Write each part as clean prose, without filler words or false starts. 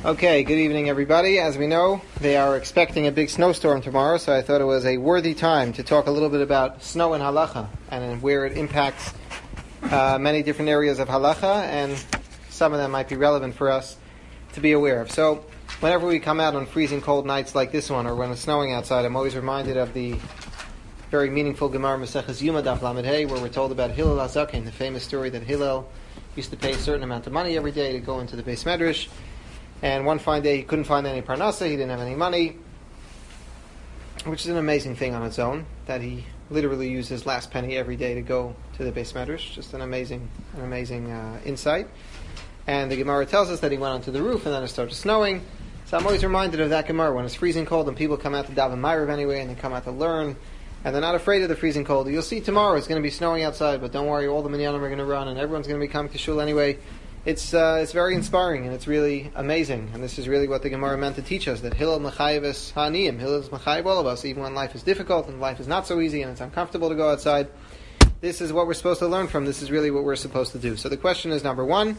Okay, good evening everybody. As we know, they are expecting a big snowstorm tomorrow, so I thought it was a worthy time to talk a little bit about snow and halacha and where it impacts many different areas of halacha, and some of them might be relevant for us to be aware of. So, whenever we come out on freezing cold nights like this one, or when it's snowing outside, I'm always reminded of the very meaningful Gemara Maseches Yuma Daf Lamed Hey, where we're told about Hillel HaZaken, the famous story that Hillel used to pay a certain amount of money every day to go into the Beis Medrash. And one fine day he couldn't find any parnasa, he didn't have any money, which is an amazing thing on its own, that he literally used his last penny every day to go to the Beis Medrash. Just an amazing insight. And the Gemara tells us that he went onto the roof and then it started snowing. So I'm always reminded of that Gemara when it's freezing cold and people come out to daven Ma'ariv anyway and they come out to learn and they're not afraid of the freezing cold. You'll see tomorrow it's going to be snowing outside, but don't worry, all the minyanim are going to run and everyone's going to be coming to shul anyway. It's very inspiring and it's really amazing, and this is really what the Gemara meant to teach us, that Hillel Mechayev es Ha'aniyim, Hillel is Mechayev all of us, even when life is difficult and life is not so easy and it's uncomfortable to go outside. This is what we're supposed to learn from, this is really what we're supposed to do. So the question is, number one,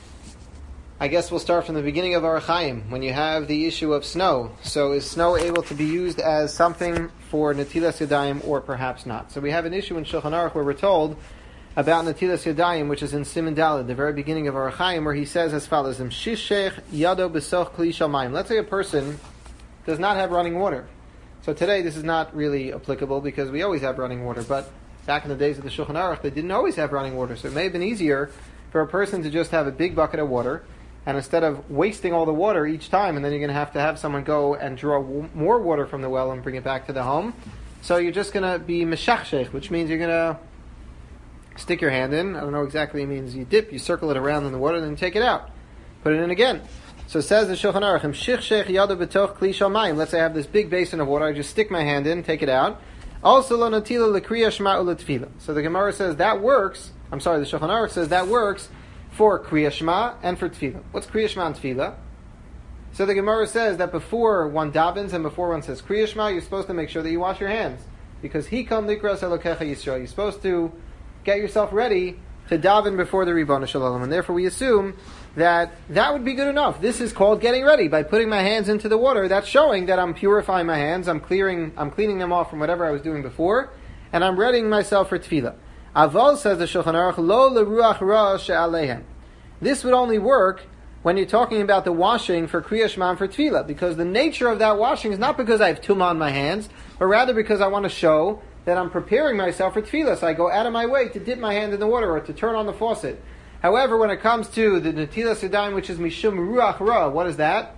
I guess we'll start from the beginning of our Chaim, when you have the issue of snow. So is snow able to be used as something for Netilas Yadayim or perhaps not? So we have an issue in Shulchan Aruch where we're told about Netilas Yadayim, which is in Siman Daled, the very beginning of our Chaim, where he says as follows: Shishech Yado B'soch Kli Shamayim. Let's say a person does not have running water. So today this is not really applicable because we always have running water, but back in the days of the Shulchan Aruch they didn't always have running water, so it may have been easier for a person to just have a big bucket of water, and instead of wasting all the water each time, and then you're going to have someone go and draw more water from the well and bring it back to the home, so you're just going to be Meshachshech, which means you're going to stick your hand in. I don't know exactly, it means you dip, you circle it around in the water, then you take it out. Put it in again. So it says the Shulchan Aruch, let's say I have this big basin of water, I just stick my hand in, take it out. Also, lo natila l'kriya shema u'letfila. So the Gemara says that works, the Shulchan Aruch says that works for kriya shema and for tefillah. What's kriya shema and tefillah? So the Gemara says that before one davens and before one says kriya shema, you're supposed to make sure that you wash your hands. Because hikam likras elokecha Yisrael. You're supposed to get yourself ready to daven before the Ribono Shel Olam, and therefore we assume that would be good enough. This is called getting ready. By putting my hands into the water, that's showing that I'm purifying my hands, I'm cleaning them off from whatever I was doing before, and I'm readying myself for tefillah. Aval, says the Shulchan Aruch, lo leruach ra she'aleihem. This would only work when you're talking about the washing for Kriya Shema and for tefillah, because the nature of that washing is not because I have tumah on my hands, but rather because I want to show that I'm preparing myself for tefillah, so I go out of my way to dip my hand in the water or to turn on the faucet. However, when it comes to the Netilas Yadayim, which is Mishum Ruach Ra, what is that?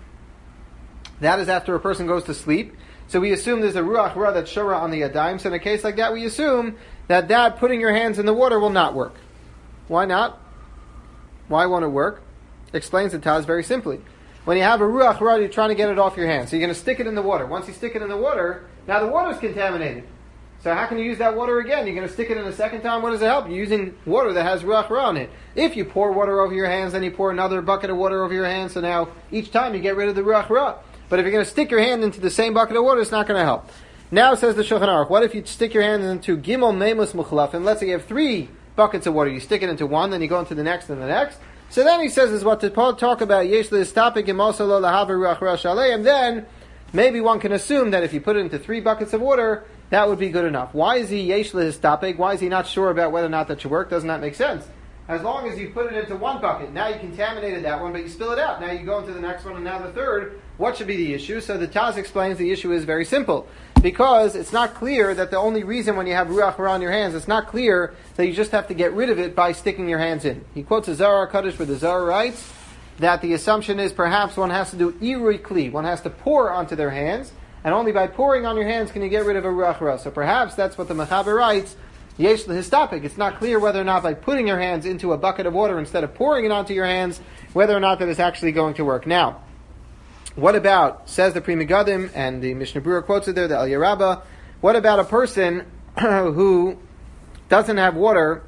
That is after a person goes to sleep. So we assume there's a Ruach Ra that's Shora on the Yadayim, so in a case like that, we assume that putting your hands in the water will not work. Why not? Why won't it work? Explains the Taz very simply. When you have a Ruach Ra, you're trying to get it off your hands, so you're going to stick it in the water. Once you stick it in the water, now the water's contaminated. So how can you use that water again? You're going to stick it in a second time? What does it help? You're using water that has Ruach Ra in it. If you pour water over your hands, then you pour another bucket of water over your hands, so now each time you get rid of the Ruach Ra. But if you're going to stick your hand into the same bucket of water, it's not going to help. Now says the Shulchan Aruch, what if you stick your hand into Gimel Meimus Muchlafin? Let's say you have 3 buckets of water. You stick it into one, then you go into the next and the next. So then he says is what to talk about, Yesh L'Istapik Im Also Lo Lahaver Ruach Ra Shaleim. Then maybe one can assume that if you put it into 3 buckets of water, that would be good enough. Why is he yesh lehistapek? Why is he not sure about whether or not that should work? Doesn't that make sense? As long as you put it into 1 bucket, now you contaminated that one, but you spill it out. Now you go into the next one and now the third. What should be the issue? So the Taz explains the issue is very simple. Because it's not clear that the only reason when you have Ruach Ra on your hands, it's not clear that you just have to get rid of it by sticking your hands in. He quotes a Zohar Kaddish where the Zohar writes that the assumption is perhaps one has to do Irui Kli. One has to pour onto their hands. And only by pouring on your hands can you get rid of a Ruach Ra. So perhaps that's what the Mechaber writes, Yesh L'Histapik. It's not clear whether or not by putting your hands into a bucket of water instead of pouring it onto your hands, whether or not that is actually going to work. Now, what about, says the Pri Megadim, and the Mishnah Berurah quotes it there, the Aliyah Rabbah, what about a person who doesn't have water?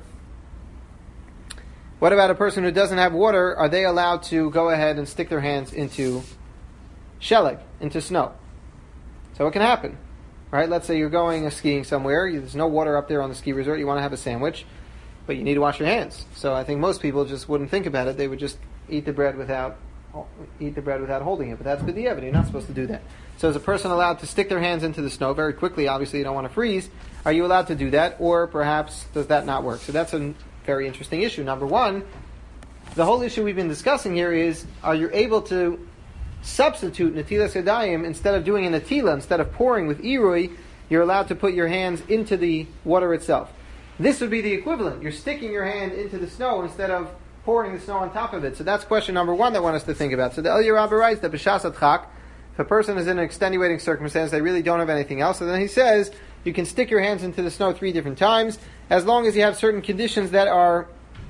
What about a person who doesn't have water? Are they allowed to go ahead and stick their hands into sheleg, into snow? So it can happen, right? Let's say you're going skiing somewhere. There's no water up there on the ski resort. You want to have a sandwich, but you need to wash your hands. So I think most people just wouldn't think about it. They would just eat the bread without eat the bread without holding it. But that's b'diavad. You're not supposed to do that. So is a person allowed to stick their hands into the snow very quickly? Obviously, you don't want to freeze. Are you allowed to do that? Or perhaps does that not work? So that's a very interesting issue. Number one, the whole issue we've been discussing here is, are you able to substitute netilas yadayim instead of doing a netila, instead of pouring with irui, you're allowed to put your hands into the water itself. This would be the equivalent. You're sticking your hand into the snow instead of pouring the snow on top of it. So that's question number one that I want us to think about. So the Eliyah Rabbah writes that b'shas adchak, if a person is in an extenuating circumstance, they really don't have anything else. So then he says, you can stick your hands into the snow 3 different times, as long as you have certain conditions that are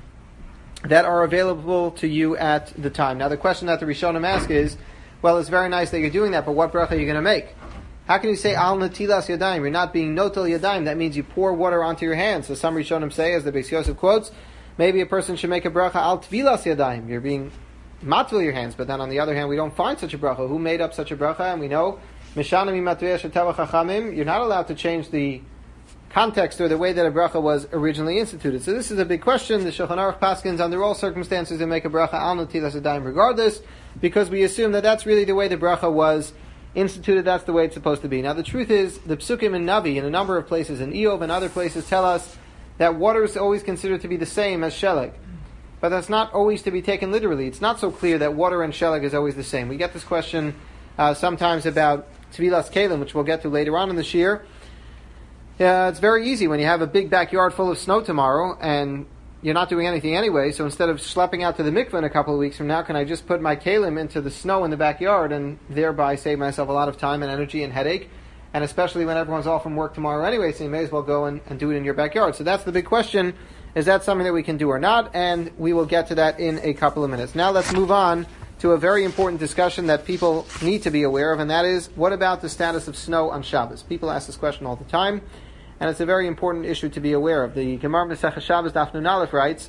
available to you at the time. Now the question that the Rishonim ask is, well, it's very nice that you're doing that, but what bracha are you going to make? How can you say al netilas yadayim? You're not being notel yadayim. That means you pour water onto your hands. So some Rishonim say, as the Beis Yosef quotes, maybe a person should make a bracha al tvilas yadayim. You're being matvil your hands. But then on the other hand, we don't find such a bracha. Who made up such a bracha? And we know, mishanami matvei sheteva chachamim. You're not allowed to change the context or the way that a bracha was originally instituted. So this is a big question. The Shulchan Aruch paskins under all circumstances to make a bracha al netilas yadayim regardless, because we assume that that's really the way the bracha was instituted. That's the way it's supposed to be. Now the truth is, the Psukim in Navi, in a number of places, in Eov and other places, tell us that water is always considered to be the same as sheleg. But that's not always to be taken literally. It's not so clear that water and sheleg is always the same. We get this question sometimes about Tvilas Kalim, which we'll get to later on in the Shir. It's very easy when you have a big backyard full of snow tomorrow and you're not doing anything anyway, so instead of schlepping out to the mikveh in a couple of weeks from now, can I just put my kalim into the snow in the backyard and thereby save myself a lot of time and energy and headache? And especially when everyone's off from work tomorrow anyway, so you may as well go and do it in your backyard. So that's the big question. Is that something that we can do or not? And we will get to that in a couple of minutes. Now let's move on to a very important discussion that people need to be aware of, and that is, what about the status of snow on Shabbos? People ask this question all the time, and it's a very important issue to be aware of. The Gemara Masechah Shabbos Daf Nun Aleph writes,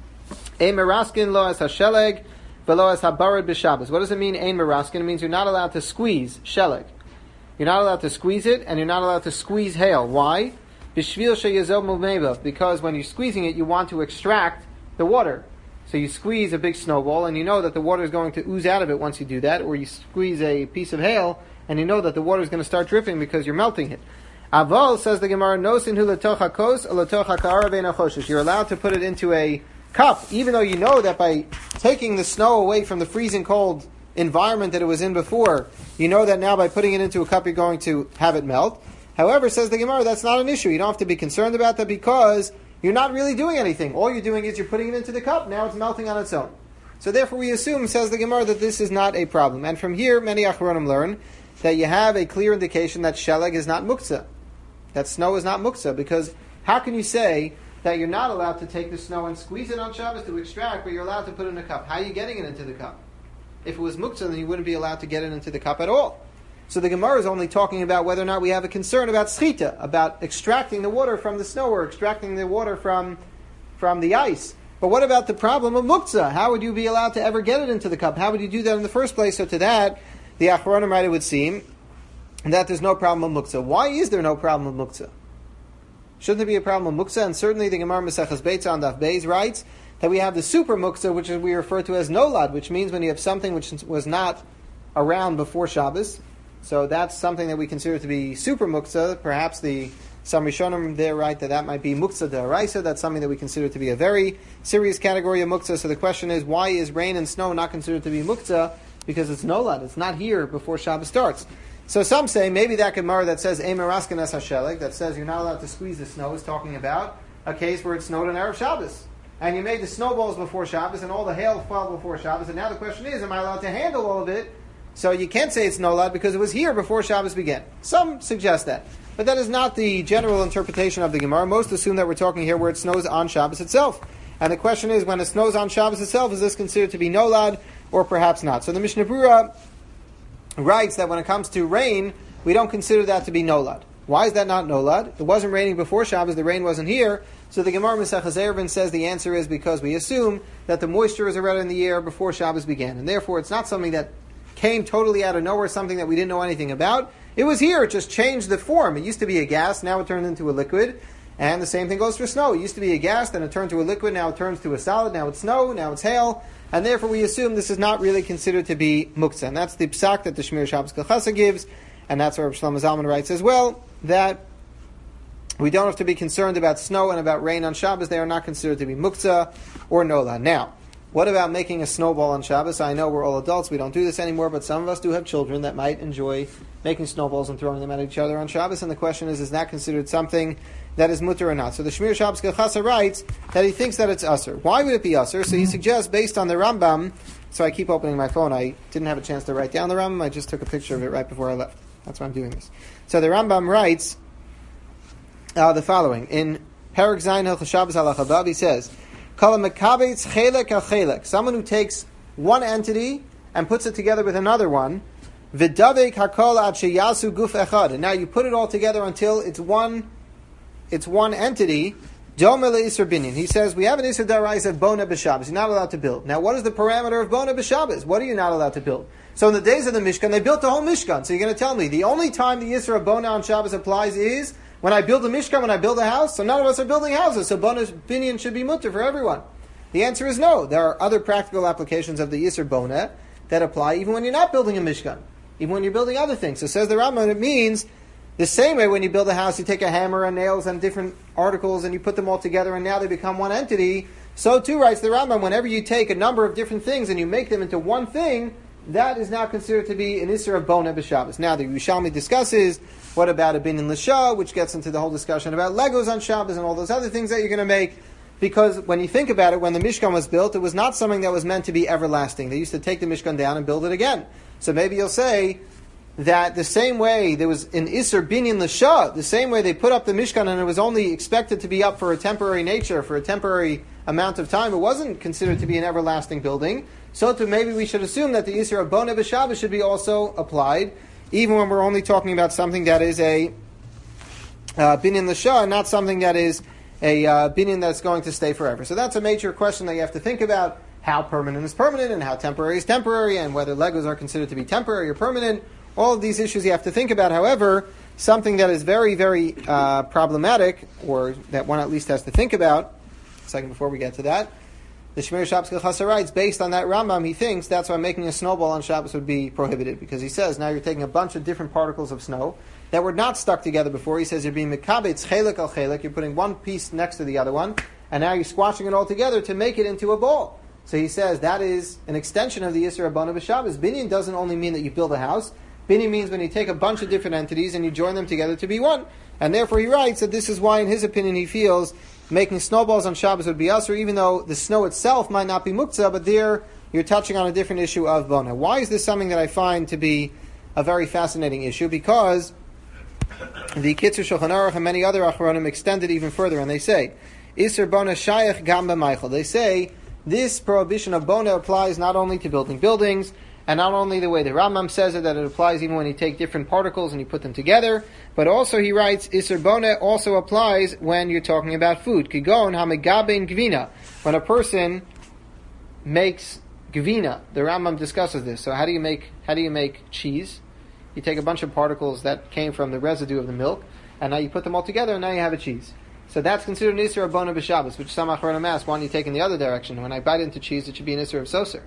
Ein meraskin lo es hasheleg velo es habarad b'Shabbos. What does it mean, ein meraskin? It means you're not allowed to squeeze sheleg. You're not allowed to squeeze it, and you're not allowed to squeeze hail. Why? B'shvil sheyazov mu'mevav. Because when you're squeezing it, you want to extract the water. So you squeeze a big snowball, and you know that the water is going to ooze out of it once you do that, or you squeeze a piece of hail, and you know that the water is going to start dripping because you're melting it. Aval, says the Gemara, nosin hu letocha kos letocha ka'ara bein achoshes. You're allowed to put it into a cup, even though you know that by taking the snow away from the freezing cold environment that it was in before, you know that now by putting it into a cup you're going to have it melt. However, says the Gemara, that's not an issue. You don't have to be concerned about that because you're not really doing anything. All you're doing is you're putting it into the cup. Now it's melting on its own. So therefore we assume, says the Gemara, that this is not a problem. And from here, many Achronim learn that you have a clear indication that sheleg is not muktzah. That snow is not muktzah, because how can you say that you're not allowed to take the snow and squeeze it on Shabbos to extract, but you're allowed to put it in a cup? How are you getting it into the cup? If it was muktzah, then you wouldn't be allowed to get it into the cup at all. So the Gemara is only talking about whether or not we have a concern about schita, about extracting the water from the snow or extracting the water from the ice. But what about the problem of muktzah? How would you be allowed to ever get it into the cup? How would you do that in the first place? So to that, the Achronim writer would seem that there's no problem with muktzah. Why is there no problem with muktzah? Shouldn't there be a problem with muktzah? And certainly the Gemara Maseches Beitza on Daf Beis writes that we have the super muktzah, which we refer to as nolad, which means when you have something which was not around before Shabbos. So that's something that we consider to be super muktzah. Perhaps some Rishonim there write that might be muktzah d'oraisa. That's something that we consider to be a very serious category of muktzah. So the question is, why is rain and snow not considered to be muktzah? Because it's nolad. It's not here before Shabbos starts. So some say maybe that Gemara that says Ein meraskin es hasheleg, that says you're not allowed to squeeze the snow, is talking about a case where it snowed on Erev Shabbos. And you made the snowballs before Shabbos and all the hail fell before Shabbos. And now the question is, am I allowed to handle all of it? So you can't say it's nolad because it was here before Shabbos began. Some suggest that. But that is not the general interpretation of the Gemara. Most assume that we're talking here where it snows on Shabbos itself. And the question is, when it snows on Shabbos itself, is this considered to be nolad or perhaps not? So the Mishnah Berurah writes that when it comes to rain, we don't consider that to be nolad. Why is that not nolad? It wasn't raining before Shabbos, the rain wasn't here. So the Gemara Maseches Eruvin says the answer is because we assume that the moisture is already in the air before Shabbos began. And therefore it's not something that came totally out of nowhere, something that we didn't know anything about. It was here, it just changed the form. It used to be a gas, now it turned into a liquid. And the same thing goes for snow. It used to be a gas, then it turned to a liquid, now it turns to a solid, now it's snow, now it's hail, and therefore we assume this is not really considered to be muktzah. And that's the psak that the Shmir Shabbos Kachasa gives, and that's where Shlomo Zalman writes as well, that we don't have to be concerned about snow and about rain on Shabbos. They are not considered to be muktzah or nola. Now, what about making a snowball on Shabbos? I know we're all adults, we don't do this anymore, but some of us do have children that might enjoy making snowballs and throwing them at each other on Shabbos, and the question is that considered something that is mutter or not? So the Shmir Shabbos Kachasa writes that he thinks that it's usher. Why would it be usher? So he suggests, based on the Rambam, so I keep opening my phone, I didn't have a chance to write down the Rambam, I just took a picture of it right before I left. That's why I'm doing this. So the Rambam writes the following. In Perek Zayin Hilchos Shabbos Halacha Vav, he says, Kol mekabetz chelek al chelek, someone who takes one entity and puts it together with another one, v'davek hakol ad sheyasu guf echad, and now you put it all together until it's one entity. Dome le'isur binyan. He says we have an isur daraisa of bona b'Shabbos. You're not allowed to build. Now, what is the parameter of bona b'Shabbos? What are you not allowed to build? So in the days of the Mishkan, they built the whole Mishkan. So you're going to tell me the only time the isur of bona on Shabbos applies is when I build a Mishkan, when I build a house? So none of us are building houses, so bona binyan should be mutter for everyone. The answer is no. There are other practical applications of the isur bona that apply even when you're not building a Mishkan, even when you're building other things. So says the Rambam, it means the same way when you build a house, you take a hammer and nails and different articles and you put them all together and now they become one entity. So too, writes the Rambam, whenever you take a number of different things and you make them into one thing, that is now considered to be an isur of bona b'Shabbos. Now the Yerushalmi discusses, what about a binyan l'shah, which gets into the whole discussion about Legos on Shabbos and all those other things that you're going to make. Because when you think about it, when the Mishkan was built, it was not something that was meant to be everlasting. They used to take the Mishkan down and build it again. So maybe you'll say that the same way there was an Isser Binyan L'Shah, the same way they put up the Mishkan and it was only expected to be up for a temporary nature, for a temporary amount of time, it wasn't considered to be an everlasting building. So too, maybe we should assume that the Isser of Bona B'Shabbos should be also applied, even when we're only talking about something that is a Binyan L'Shah, and not something that is a binyan that's going to stay forever. So that's a major question that you have to think about, how permanent is permanent and how temporary is temporary, and whether Legos are considered to be temporary or permanent. All of these issues you have to think about. However, something that is very, very problematic, or that one at least has to think about, a second before we get to that, the Shmir Shabbos Kachasa writes, based on that Rambam, he thinks that's why making a snowball on Shabbos would be prohibited, because he says now you're taking a bunch of different particles of snow that were not stuck together before. He says you're being mekabetz chelek al chelek, you're putting one piece next to the other one, and now you're squashing it all together to make it into a ball. So he says that is an extension of the Yisur Bona B'Shabbos. Binyan doesn't only mean that you build a house. Binyan means when you take a bunch of different entities and you join them together to be one. And therefore he writes that this is why, in his opinion, he feels making snowballs on Shabbos would be usher, even though the snow itself might not be muktzah, but there you're touching on a different issue of Bona. Why is this something that I find to be a very fascinating issue? Because the Kitzur Shulchan Aruch and many other Achronim extend it even further, and they say, Isur Bona Shayach Gam B'Meichel. They say, this prohibition of Bona applies not only to building buildings, and not only the way the Rambam says it, that it applies even when you take different particles and you put them together, but also he writes, Isur Bona also applies when you're talking about food. Kigon hamegaben gvina. When a person makes gvina, the Rambam discusses this. So how do you make cheese? You take a bunch of particles that came from the residue of the milk, and now you put them all together, and now you have a cheese. So that's considered an Isur of Bona B'Shabbos, which some Achronim ask, why don't you take in the other direction? When I bite into cheese, it should be an Isur of Soser.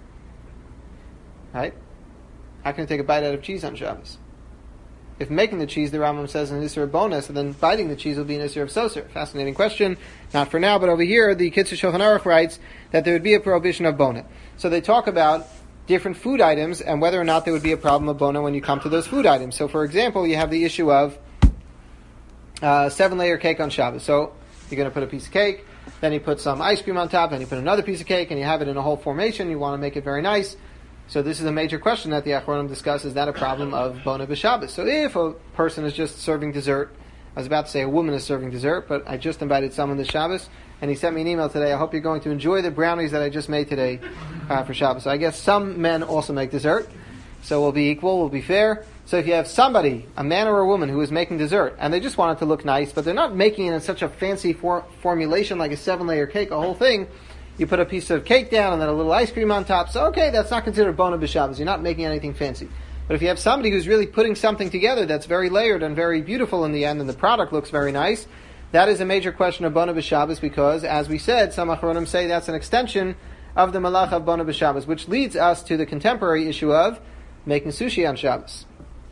Right? How can I take a bite out of cheese on Shabbos? If making the cheese, the Rambam says, an Isur of Bona, so then biting the cheese will be an Isur of Soser. Fascinating question. Not for now, but over here, the Kitzur Shulchan Aruch writes that there would be a prohibition of Bona. So they talk about different food items and whether or not there would be a problem of Bona when you come to those food items. So for example, you have the issue of 7-layer cake on Shabbos. So you're going to put a piece of cake, then you put some ice cream on top, then you put another piece of cake, and you have it in a whole formation. You want to make it very nice. So this is a major question that the Achronim discuss. Is that a problem of Bona B'Shabbos? So if a person is just serving dessert, I was about to say a woman is serving dessert, but I just invited someone to Shabbos, and he sent me an email today. I hope you're going to enjoy the brownies that I just made today for Shabbos. So I guess some men also make dessert, so we'll be equal, we'll be fair. So if you have somebody, a man or a woman, who is making dessert, and they just want it to look nice, but they're not making it in such a fancy formulation like a 7-layer cake, a whole thing, you put a piece of cake down and then a little ice cream on top, so okay, that's not considered Bona B'Shabbos. You're not making anything fancy. But if you have somebody who's really putting something together that's very layered and very beautiful in the end, and the product looks very nice, that is a major question of Bona B'Shabbos because, as we said, some Achronim say that's an extension of the Malacha of Bona B'Shabbos, which leads us to the contemporary issue of making sushi on Shabbos.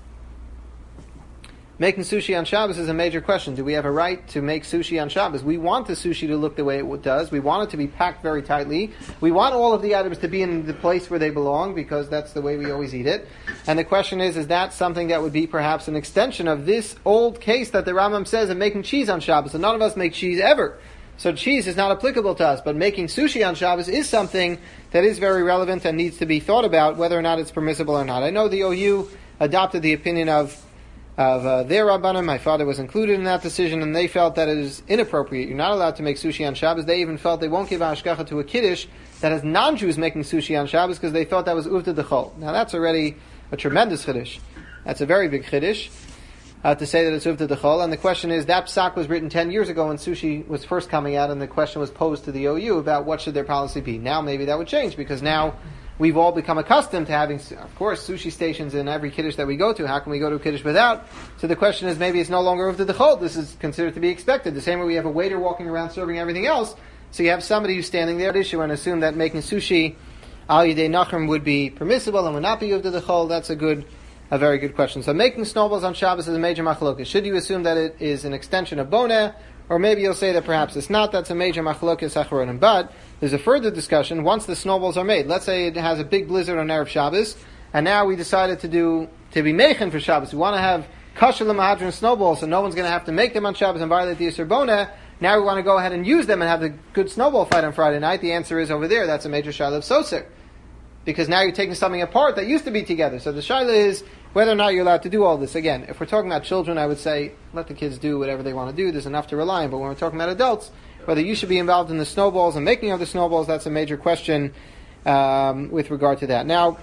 Making sushi on Shabbos is a major question. Do we have a right to make sushi on Shabbos? We want the sushi to look the way it does. We want it to be packed very tightly. We want all of the items to be in the place where they belong because that's the way we always eat it. And the question is that something that would be perhaps an extension of this old case that the Rambam says of making cheese on Shabbos? And none of us make cheese ever. So cheese is not applicable to us. But making sushi on Shabbos is something that is very relevant and needs to be thought about whether or not it's permissible or not. I know the OU adopted the opinion of their Rabbanim. My father was included in that decision, and they felt that it is inappropriate. You're not allowed to make sushi on Shabbos. They even felt they won't give hashgacha to a kiddush that has non-Jews making sushi on Shabbos because they thought that was uvda d'chol. Now that's already a tremendous chiddush. That's a very big chiddush to say that it's uvda d'chol. And the question is, that psak was written 10 years ago when sushi was first coming out, and the question was posed to the OU about what should their policy be. Now maybe that would change because now we've all become accustomed to having, of course, sushi stations in every kiddush that we go to. How can we go to a kiddush without? So the question is, maybe it's no longer uvda d'chol. This is considered to be expected. The same way we have a waiter walking around serving everything else. So you have somebody who's standing there at issue and assume that making sushi al yidei nachrim would be permissible and would not be uvda d'chol. That's a very good question. So making snowballs on Shabbos is a major machlokas. Should you assume that it is an extension of boneh? Or maybe you'll say that perhaps it's not. That's a major machlokas achronim. But there's a further discussion once the snowballs are made. Let's say it has a big blizzard on Erev Shabbos, and now we decided to be meichen for Shabbos. We want to have kasher l'mahadrin snowballs, so no one's going to have to make them on Shabbos and violate the Yisur Boneh. Now we want to go ahead and use them and have a good snowball fight on Friday night. The answer is over there. That's a major shaila of sosik. Because now you're taking something apart that used to be together. So the shaila is whether or not you're allowed to do all this. Again, if we're talking about children, I would say let the kids do whatever they want to do. There's enough to rely on. But when we're talking about adults, whether you should be involved in the snowballs and making of the snowballs, that's a major question with regard to that. Now,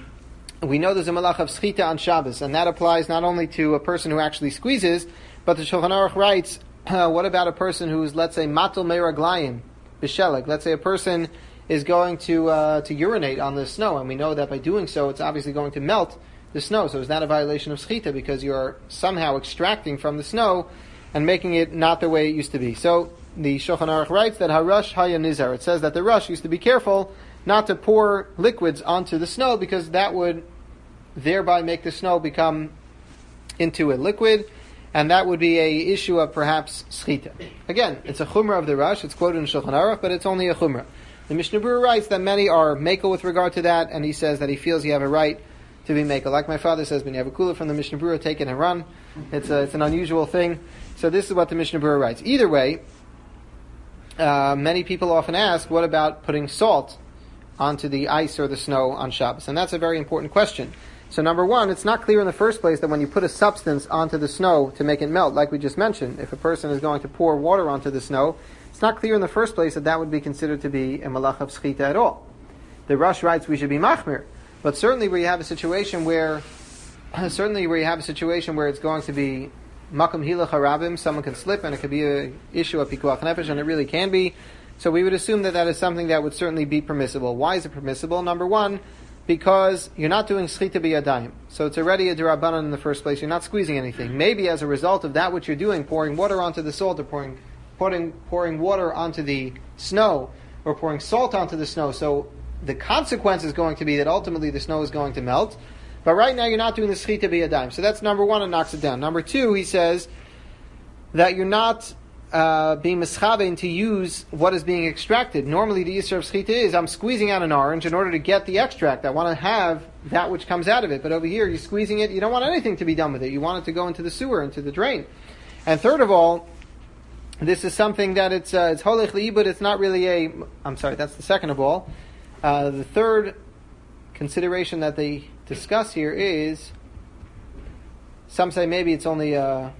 we know there's a malach of schita on Shabbos, and that applies not only to a person who actually squeezes, but the Shulchan Aruch writes, what about a person who's, let's say, matul meiraglayim b'sheleg? Let's say a person is going to urinate on the snow, and we know that by doing so, it's obviously going to melt the snow. So is that a violation of schita because you are somehow extracting from the snow and making it not the way it used to be? So the Shulchan Aruch writes that Harash Haya Nizar. It says that the Rush used to be careful not to pour liquids onto the snow because that would thereby make the snow become into a liquid, and that would be a issue of perhaps schita. Again, it's a chumrah of the Rush. It's quoted in Shulchan Aruch, but it's only a chumrah. The Mishnah Berurah writes that many are makel with regard to that, and he says that he feels you have a right to be makel. Like my father says, when you have a kula from the Mishnah Berurah, take it and run. It's an unusual thing. So this is what the Mishnah Berurah writes. Either way, many people often ask, what about putting salt onto the ice or the snow on Shabbos? And that's a very important question. So number one, it's not clear in the first place that when you put a substance onto the snow to make it melt, like we just mentioned, if a person is going to pour water onto the snow, it's not clear in the first place that would be considered to be a malach of schita at all. The Rush writes we should be machmir, but certainly where you have a situation where it's going to be makom hilach harabim, someone can slip and it could be an issue of pikuach nefesh, and it really can be. So we would assume that is something that would certainly be permissible. Why is it permissible? Number one, because you're not doing schita biyadayim. So it's already a derabanan in the first place. You're not squeezing anything. Maybe as a result of that which you're doing, pouring water onto the salt or pouring water onto the snow or pouring salt onto the snow. So the consequence is going to be that ultimately the snow is going to melt. But right now you're not doing the schita biyadayim. So that's number one, and knocks it down. Number two, he says that you're not being mischavein to use what is being extracted. Normally the yisur of schita is I'm squeezing out an orange in order to get the extract. I want to have that which comes out of it. But over here you're squeezing it, you don't want anything to be done with it. You want it to go into the sewer, into the drain. And third of all, this is something that it's holech li'ibud. It's not really that's the second of all. The third consideration that they discuss here is, some say maybe it's only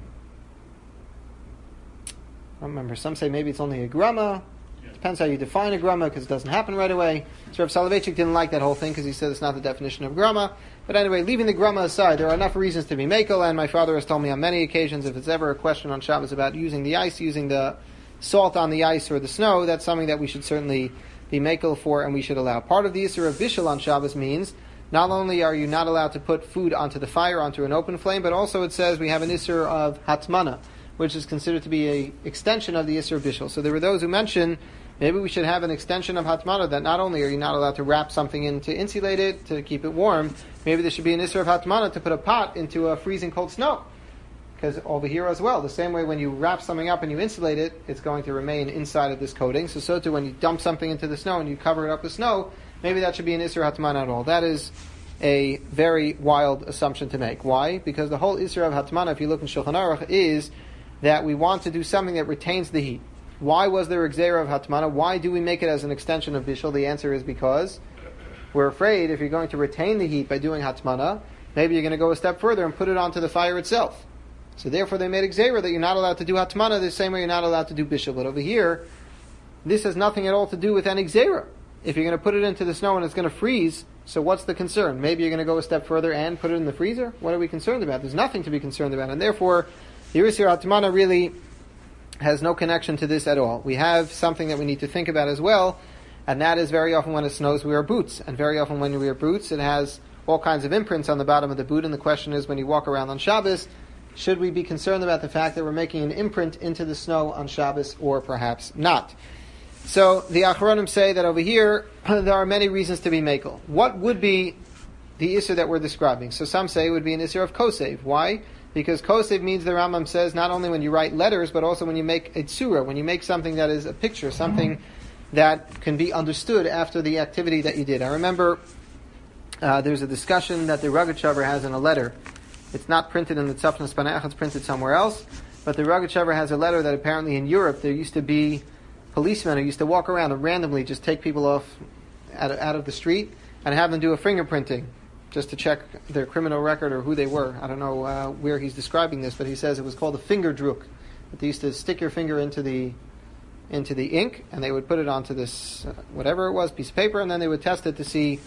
some say maybe it's only a grama. Depends how you define a grama, because it doesn't happen right away. So Rav Soloveitchik didn't like that whole thing because he said it's not the definition of grama. But anyway, leaving the grama aside, there are enough reasons to be makel, and my father has told me on many occasions if it's ever a question on Shabbos about using the ice, using the salt on the ice or the snow, that's something that we should certainly be makel for and we should allow. Part of the Yisur of Bishul on Shabbos means not only are you not allowed to put food onto the fire, onto an open flame, but also it says we have an Yisur of Hatmana, which is considered to be a extension of the Isser of Bishul. So there were those who mentioned maybe we should have an extension of Hatmana, that not only are you not allowed to wrap something in to insulate it, to keep it warm, maybe there should be an Isser of Hatmana to put a pot into a freezing cold snow. Because over here as well, the same way when you wrap something up and you insulate it, it's going to remain inside of this coating. So too when you dump something into the snow and you cover it up with snow, maybe that should be an Isser Hatmana at all. That is a very wild assumption to make. Why? Because the whole Isser of Hatmana, if you look in Shulchan Aruch, is that we want to do something that retains the heat. Why was there a Gzeira of Hatmana? Why do we make it as an extension of Bishul? The answer is because we're afraid if you're going to retain the heat by doing Hatmana, maybe you're going to go a step further and put it onto the fire itself. So therefore they made a Gzeira that you're not allowed to do Hatmana the same way you're not allowed to do Bishul. But over here, this has nothing at all to do with any Gzeira. If you're going to put it into the snow and it's going to freeze, so what's the concern? Maybe you're going to go a step further and put it in the freezer? What are we concerned about? There's nothing to be concerned about. And therefore, the Isser Hatmana really has no connection to this at all. We have something that we need to think about as well, and that is very often when it snows we wear boots. And very often when we wear boots, it has all kinds of imprints on the bottom of the boot, and the question is when you walk around on Shabbos, should we be concerned about the fact that we're making an imprint into the snow on Shabbos, or perhaps not? So the Achronim say that over here there are many reasons to be makel. What would be the Isser that we're describing? So some say it would be an Isser of Kosev. Why? Because Kosev means, the Rambam says, not only when you write letters, but also when you make a tzura, when you make something that is a picture, something that can be understood after the activity that you did. I remember there's a discussion that the Rogatchover has in a letter. It's not printed in the Tzafnas Panach, it's printed somewhere else, but the Rogatchover has a letter that apparently in Europe there used to be policemen who used to walk around and randomly just take people off out of the street and have them do a fingerprinting, just to check their criminal record or who they were. I don't know where he's describing this, but he says it was called a finger druk. That they used to stick your finger into the ink, and they would put it onto this, whatever it was, piece of paper, and then they would test it to see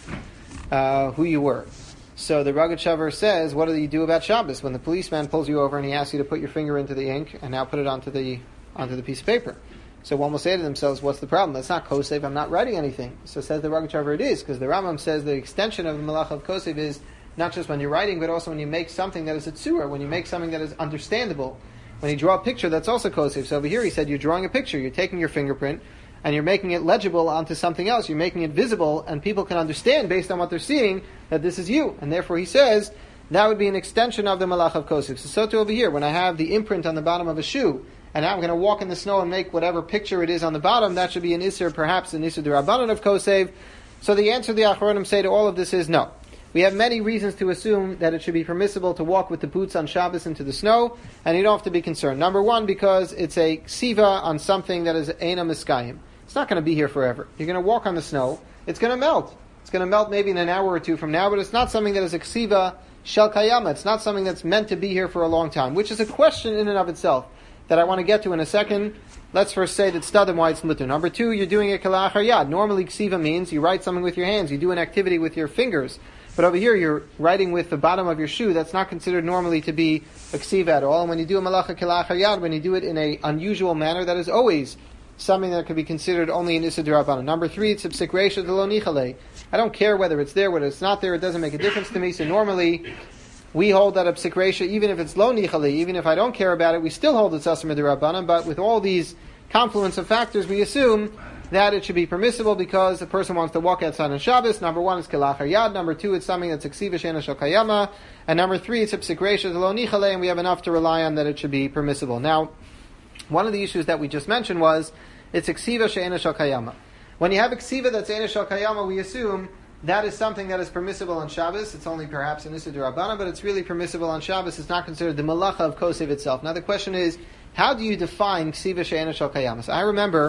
who you were. So the Rogatchover says, what do you do about Shabbos when the policeman pulls you over and he asks you to put your finger into the ink and now put it onto the piece of paper? So one will say to themselves, what's the problem? That's not Kosev, I'm not writing anything. So says the Rogatchover, it is, because the Rambam says the extension of the Malach of Kosev is not just when you're writing, but also when you make something that is a tzura, when you make something that is understandable. When you draw a picture, that's also Kosev. So over here he said, you're drawing a picture, you're taking your fingerprint, and you're making it legible onto something else. You're making it visible, and people can understand based on what they're seeing that this is you. And therefore he says, that would be an extension of the Malach of Kosev. So too over here, when I have the imprint on the bottom of a shoe, and now I'm going to walk in the snow and make whatever picture it is on the bottom, that should be an Isser, perhaps an Isser D'Rabbanan of Kosev. So the answer the Achronim say to all of this is no. We have many reasons to assume that it should be permissible to walk with the boots on Shabbos into the snow, and you don't have to be concerned. Number one, because it's a ksiva on something that is Eina Miskayim. It's not going to be here forever. You're going to walk on the snow, it's going to melt. It's going to melt maybe in an hour or two from now, but it's not something that is a ksiva shel kayama. It's not something that's meant to be here for a long time, which is a question in and of itself that I want to get to in a second. Let's first say that stadim why it's mutter. Number two, you're doing it kalachar yad. Normally ksiva means you write something with your hands, you do an activity with your fingers. But over here you're writing with the bottom of your shoe. That's not considered normally to be a ksiva at all. And when you do a malacha kalachar yad, when you do it in an unusual manner, that is always something that could be considered only an Isser D'Rabbanan. Number three, it's a psik reisha d'lo nichale. I don't care whether it's there, whether it's not there, it doesn't make a difference to me. So normally we hold that a psik reisha, even if it's lo nichale, even if I don't care about it, we still hold it's Asr D'Rabbanan. But with all these confluence of factors, we assume that it should be permissible because the person wants to walk outside on Shabbos. Number one, it's kelachar yad. Number two, it's something that's a ksiva she'ena shel kayama. And number three, it's a psik reisha d'lo nichale, and we have enough to rely on that it should be permissible. Now, one of the issues that we just mentioned was it's a ksiva she'ena shel kayama. When you have a ksiva that's she'ena shel kayama, we assume that is something that is permissible on Shabbos. It's only perhaps an Isser D'Rabbanan, but it's really permissible on Shabbos. It's not considered the malacha of Kosev itself. Now the question is, how do you define ksiva she'ena shel kayama? So I remember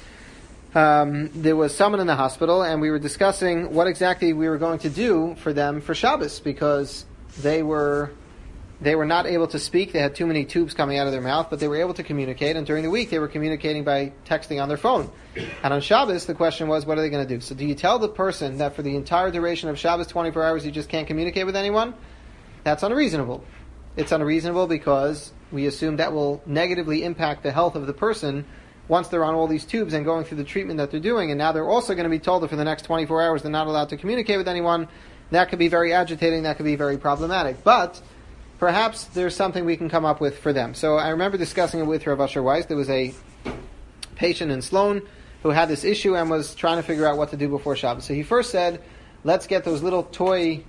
there was someone in the hospital, and we were discussing what exactly we were going to do for them for Shabbos, because they were not able to speak. They had too many tubes coming out of their mouth, but they were able to communicate, and during the week they were communicating by texting on their phone. And on Shabbos, the question was, what are they going to do? So do you tell the person that for the entire duration of Shabbos, 24 hours, you just can't communicate with anyone? That's unreasonable. It's unreasonable because we assume that will negatively impact the health of the person once they're on all these tubes and going through the treatment that they're doing, and now they're also going to be told that for the next 24 hours they're not allowed to communicate with anyone. That could be very agitating, that could be very problematic. But perhaps there's something we can come up with for them. So I remember discussing it with Rav Asher Weiss. There was a patient in Sloan who had this issue and was trying to figure out what to do before Shabbos. So he first said, let's get those little toy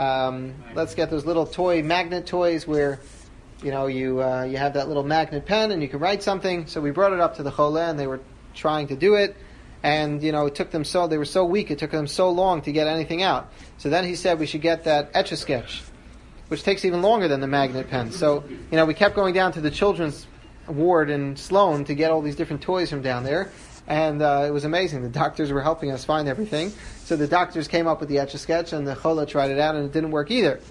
magnet toys where, you have that little magnet pen and you can write something. So we brought it up to the Chole and they were trying to do it. And, it took them they were so weak, it took them so long to get anything out. So then he said we should get that Etch-a-Sketch, which takes even longer than the magnet pen. So, we kept going down to the children's ward in Sloan to get all these different toys from down there. And it was amazing. The doctors were helping us find everything. So the doctors came up with the Etch-a-Sketch and the Chole tried it out and it didn't work either.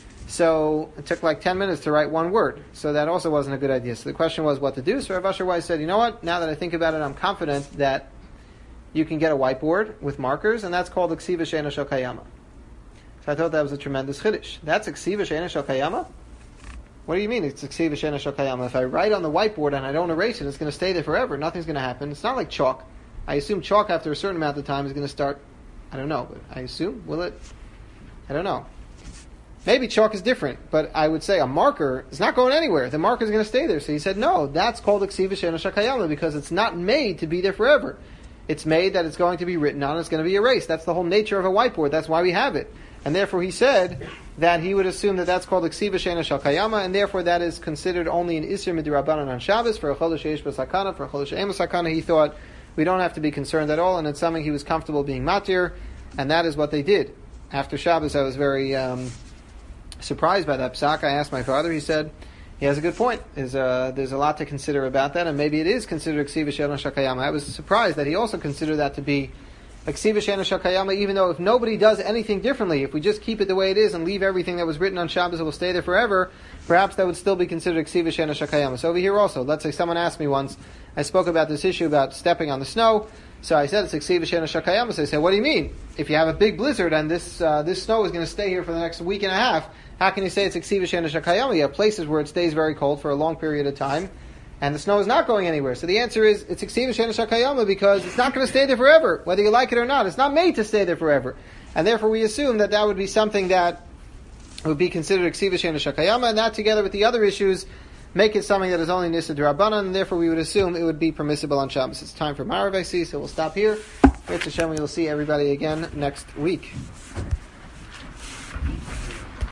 So it took like 10 minutes to write one word. So that also wasn't a good idea. So the question was what to do. So Rav Asher Weiss said, you know what? Now that I think about it, I'm confident that you can get a whiteboard with markers, and that's called Ksiva She'ena Shel Kayama. So I thought that was a tremendous chiddush. That's Ksiva She'ena Shel Kayama? What do you mean it's Ksiva She'ena Shel Kayama? If I write on the whiteboard and I don't erase it, it's going to stay there forever. Nothing's going to happen. It's not like chalk. I assume chalk after a certain amount of time is going to start, I don't know, but I assume, will it? I don't know. Maybe chalk is different, but I would say a marker is not going anywhere. The marker is going to stay there. So he said, no, that's called Ksiva She'ena Shel Kayama because it's not made to be there forever. It's made that it's going to be written on, it's going to be erased. That's the whole nature of a whiteboard. That's why we have it. And therefore he said that he would assume that that's called Ksiva She'ena Shel Kayama, and therefore that is considered only an Isser Midrabanan on Shabbos, for a Chodesh Yesh B'Sakana, for a Chodesh She'en B'Sakana. He thought we don't have to be concerned at all, and it's something he was comfortable being matir, and that is what they did. After Shabbos I was very surprised by that psak. I asked my father, he said, he has a good point. There's a lot to consider about that, and maybe it is considered Ksiva She'ena Shel Kayama. I was surprised that he also considered that to be Ksiva She'ena Shel Kayama, even though if nobody does anything differently, if we just keep it the way it is and leave everything that was written on Shabbos, it will stay there forever, perhaps that would still be considered Ksiva She'ena Shel Kayama. So over here also, let's say someone asked me once, I spoke about this issue about stepping on the snow, so I said it's Ksiva She'ena Shel Kayama. So I said, what do you mean? If you have a big blizzard and this snow is going to stay here for the next week and a half, how can you say it's Ksiva She'ena Shel Kayama? You have places where it stays very cold for a long period of time, and the snow is not going anywhere. So the answer is, it's Ksiva She'ena Shel Kayama because it's not going to stay there forever, whether you like it or not. It's not made to stay there forever. And therefore we assume that would be something that would be considered Ksiva She'ena Shel Kayama, and that together with the other issues make it something that is only Nissa D'Rabbanan, and therefore we would assume it would be permissible on Shabbos. It's time for Marav, I see, so we'll stop here. Hashem, we will see everybody again next week.